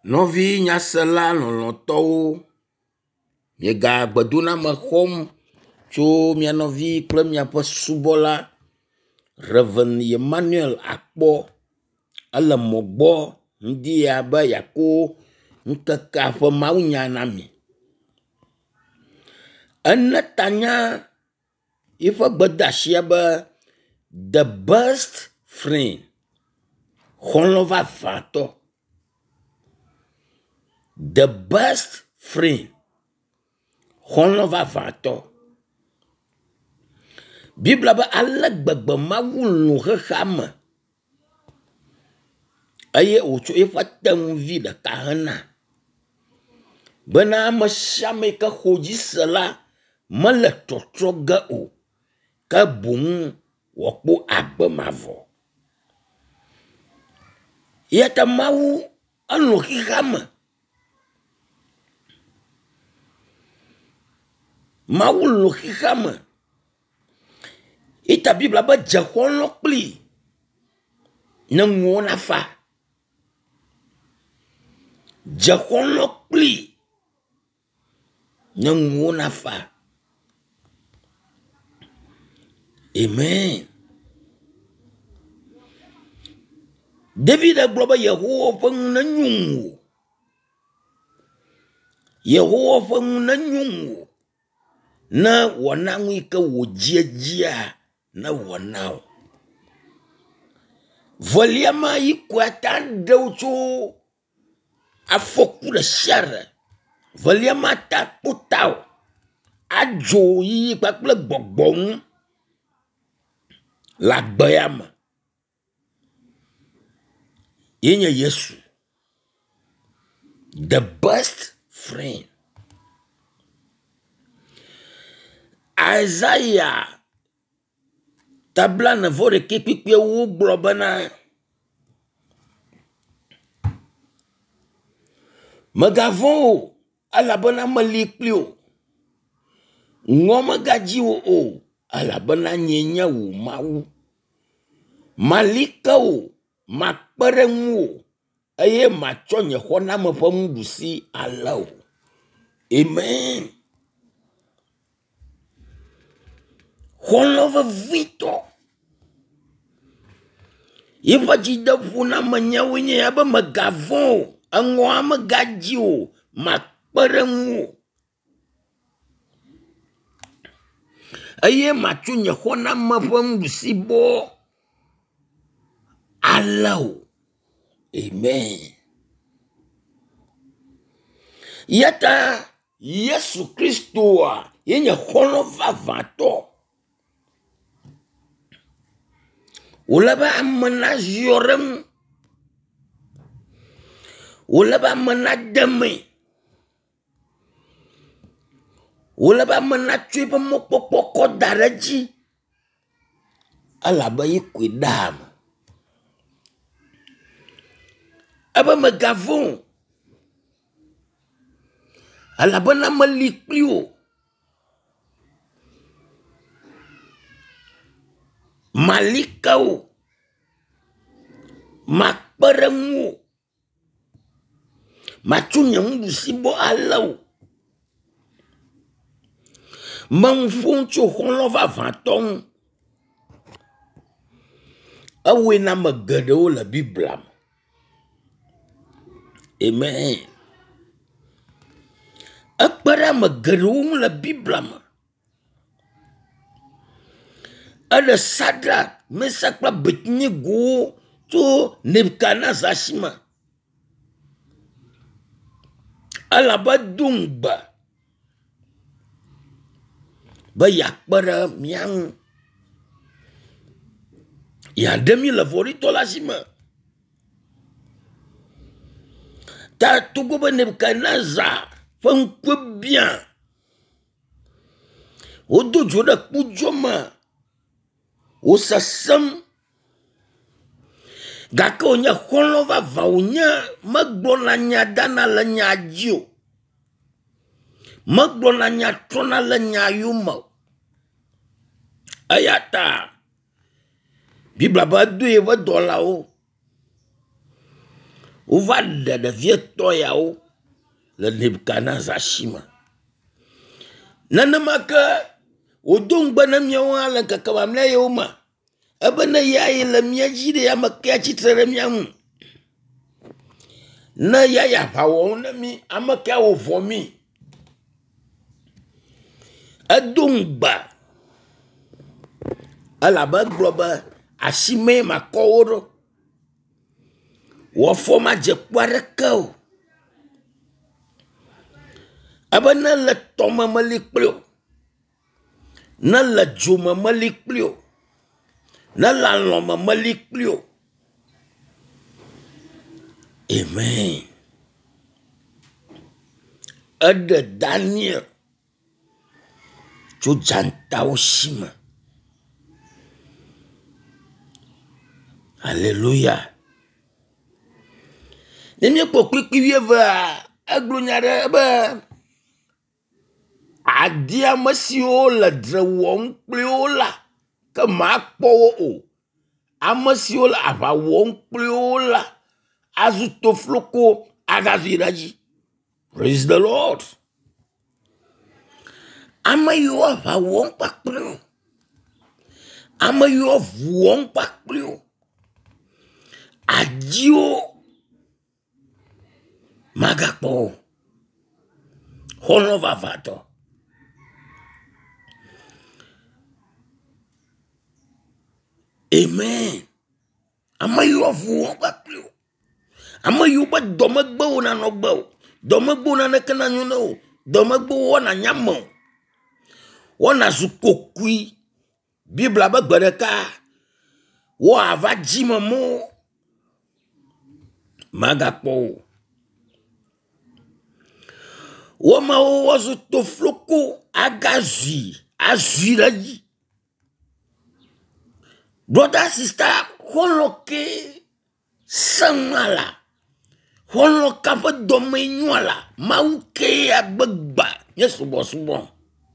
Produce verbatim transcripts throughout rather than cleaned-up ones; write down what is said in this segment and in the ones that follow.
Novi nyasela lɔlɔ̃tɔwo, miega gbedoname xɔm tso mia nɔvi kple miaƒe subɔla Reverend Emmanuel Akpɔ ele mɔ gbɔ ŋdi abe yako ŋkekea ƒe mawunya na mi. Ene tanya yiƒe gbedeasia be the best friend, xɔlɔ̃ vavãtɔ. The best friend, xɔlɔ̃ vavãtɔ. Bibla be ale gbegbe Mawu lũ xexea me eye wòtso eƒe teŋuvi ɖeka hena bena ame sia ame yi ke xɔ dzi se la mele trɔtrɔ ge o, ke boŋ wòakpɔ agbe mavɔ. Yata Mawu elũ xexea me. Mawu lũ xexea me. Ita Bibla be dze xɔlɔ̃ kpli ne ŋuwo nafa. Dze xɔlɔ̃ kpli ne ŋuwo nafa. Amen. David gblɔ be Yehowa ƒe ŋu nenyo ŋu. Yehowa ƒe ŋu nenyo ŋu ne wɔna ŋu yi ke wòdziedzia ne wɔna o. Velia ma yi koe ata ɖewo tso afɔku ɖe sia ɖe. Velia ma ta kpota o. Adzo yiyi kpakple gbɔgbɔ ŋu le agbe ya me. Ye nye Yesu. The best friend. Isaiah tabla nevo ɖeke kpikpe wo gblɔ bena megavɔ̃ o elabena meli kpli o. Ŋɔ megadzi wo o elabena nyee nye wò Mawu. Mali ke o, makpe ɖe ŋuwò eye matsɔ nye xɔname ƒe nuɖusi ale o. Amen. Xɔlɔ̃ vevitɔ. Yiƒe dzideƒo na menyawo nye ya be megavɔ̃ o, eŋɔa megadzi o, makpe ɖe ŋuwò eye matso nye xɔname ƒe nuɖusi bɔ ale o. Amen. Yata Yesu Kristoa ye nye xɔlɔ̃ vavãtɔ. Wòle be ame naziɔ ɖe ŋu. Wòle be ame nademe. Wòle be ame natso eƒe mɔkpɔkpɔ kɔ da ɖe dzi elabe yi koe ɖa ame. Ebe megavɔ̃ o elabena meli kpli o. Mali ke o. Makpe ɖe ŋuwò. Matso nye nuɖusi bɔ ale o. Meŋu ƒom tso xɔlɔ̃ vavãtɔ ŋu. Ewoe na ame geɖewo le Bibla me. Amen. Ekpe ɖe ame geɖewo ŋu le Bibla me. Eɖe Sadrak, Mesak kple Abednego tso Nebukadnezar si me. Elabe do ŋugbe be yeakpe ɖe mía ŋu. Yeaɖe mí le vɔ̃ɖitɔ la si me. Ta togbɔ be Nebukadnezar ƒe ŋkue biã, wodo dzo ɖe kpudzɔ me, wòsesẽm, gake wònye xɔlɔ̃ vavã wònye, megblɔna nya dana le nya dzi o. Megblɔna nya trɔna le nya yome o. Eya ta Bibla be edo yeƒe dɔlawo va de de vie toyao le Nebuchadnezzar shima. Nanama ke odong bana miawa la kakawamle yoma. Abana ya le miaji de amakia chitre miamu. Na ya ya pawo na mi amakia wo vomi. Adongba alaba globa ashime makoro. Wo forma je kwareko. Abana la toma malikplio. Na la juma malikplio. Na la loma malikplio. Amen. Ada Daniel. Tu jantao shima. Alléluia. Nemi po kwiki wieva aglunyare ba. Adia masio la drewon pliola. Ke makpo o. Amasio la ava won pliola. Azuto floko agaziraji. Praise the Lord. Ama you ava won pakplio. Ama you of won pakplio. Adio magapo hono vavato. Amen. Ama you of won pakplio. Ama you ba domagbo na no gbo. Domagbo na nekana nyuno. Domagbo wana nyamo. Wana zukokui. Bibla ba gbereka. Wa ava jimamo. Magapo. Wama wazu to floko agazi. Aziraji. Brother, sister, holoke samala. Holoka pa domenyala. Mauke agbagba. Yes, subo subo.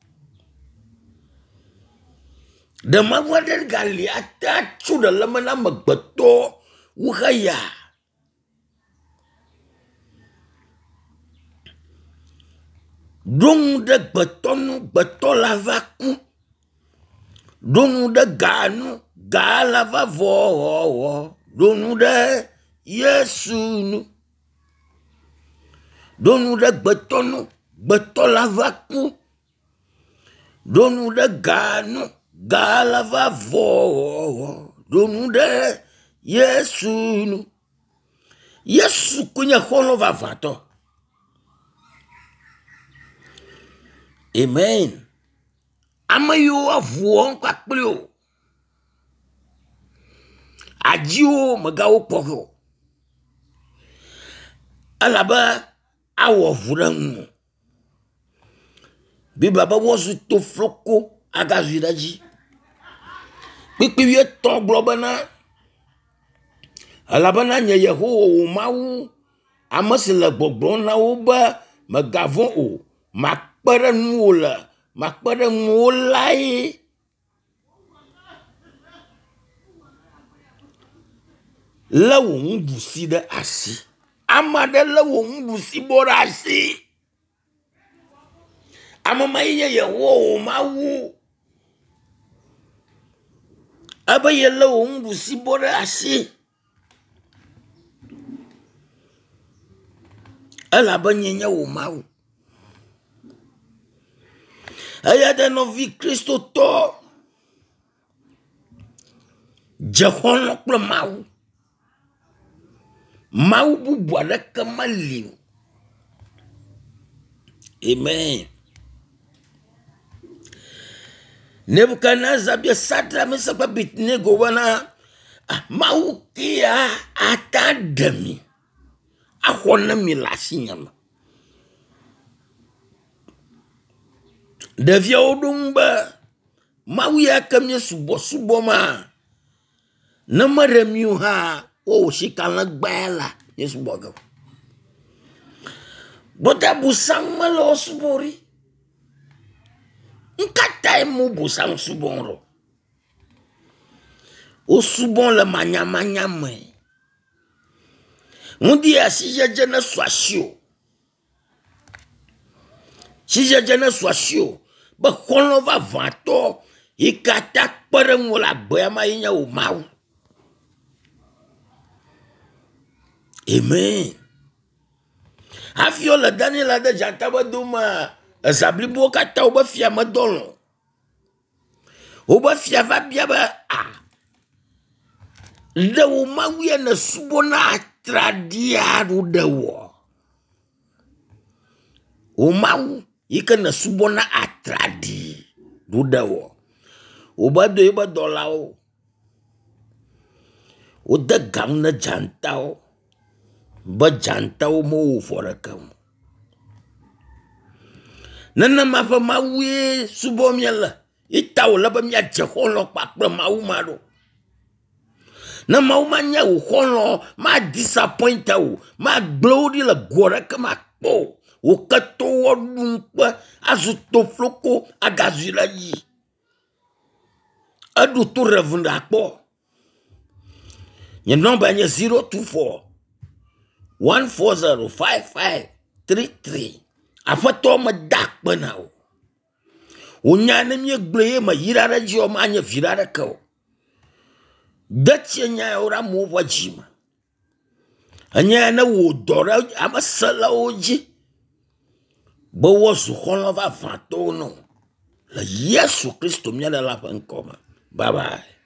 De magwader gali ata chuda lamana magbato. Wukaya. Dong de betonu betolavaku. Dong de ganu galava vo. Dong de Yesu. Dong de betonu betolavaku. Dong de ganu galava vo. Dong de Yesu. Yesu kunya hono vavato. Amen. Ama yo avuon kwakplio. Adio magawo poko. Alaba awo vurangu. Bibaba wosu to floko agaziraji. Pipiye ton globana. Alaba na nye yeho o mawu. Amasila gbogbon na oba magavon o. Makpere nuola. Makpere nuolai. La wo mbusi de asi. Amade la wo mbusi bora asi. Amama ye ye wo mawu. Aba ye la wo mbusi bora asi. Ala ba nyenya wo mawu. Ayade no vi Kristo to. Jehon lokple mawu. Mawu bubu adeke mali. Amen. Nebuchadnezzar bia Sadra Mesach Abednego wana mawu kia atademi. Ahona milasi nyama. Devia odumba mawu ya kamye subo subo ma. Namare miu ha o shikana gbala yesu boga. Bota busang malo subori. Nkata mu busang subonro. O subon le manya manya me. On dit à si j'ai ne soit chaud. Si j'ai ne soit chaud. Bah, quand on va vanto, il katak par un la boyama inya ou mau. Amen. Afio la dani la de jantaba duma. Zabli bo kata ou ba fia madolo. Ou ba fia va bien ba ah. Le ou mau ya ne subona tradia ou de wo. Ou mau ika ne subona atradi ou de wo. Ou ba de ba dola o. Ou de gam na janta o. Ba janta o mo fora kam. Nana ma fa ma we subo miela. Ita o la ba mia je holo pa pa ma u ma do. Na ma u ma nya u holo ma disappoint o. Ma glory la gora kama po. O kato o lumpa azuto floko agazila yi. Adu to revunda po. Nye number nye zero two four one four zero five five three three. Afato ma dak bana o. Unyane mye gleye ma yirara jio ma anya virara kao. Datye nya ora mo wajima. Anya na wo dora ama sala oji. Bo wo su kholo va fanto no. La Yesu Kristo mya la la pa nkoma. Bye bye.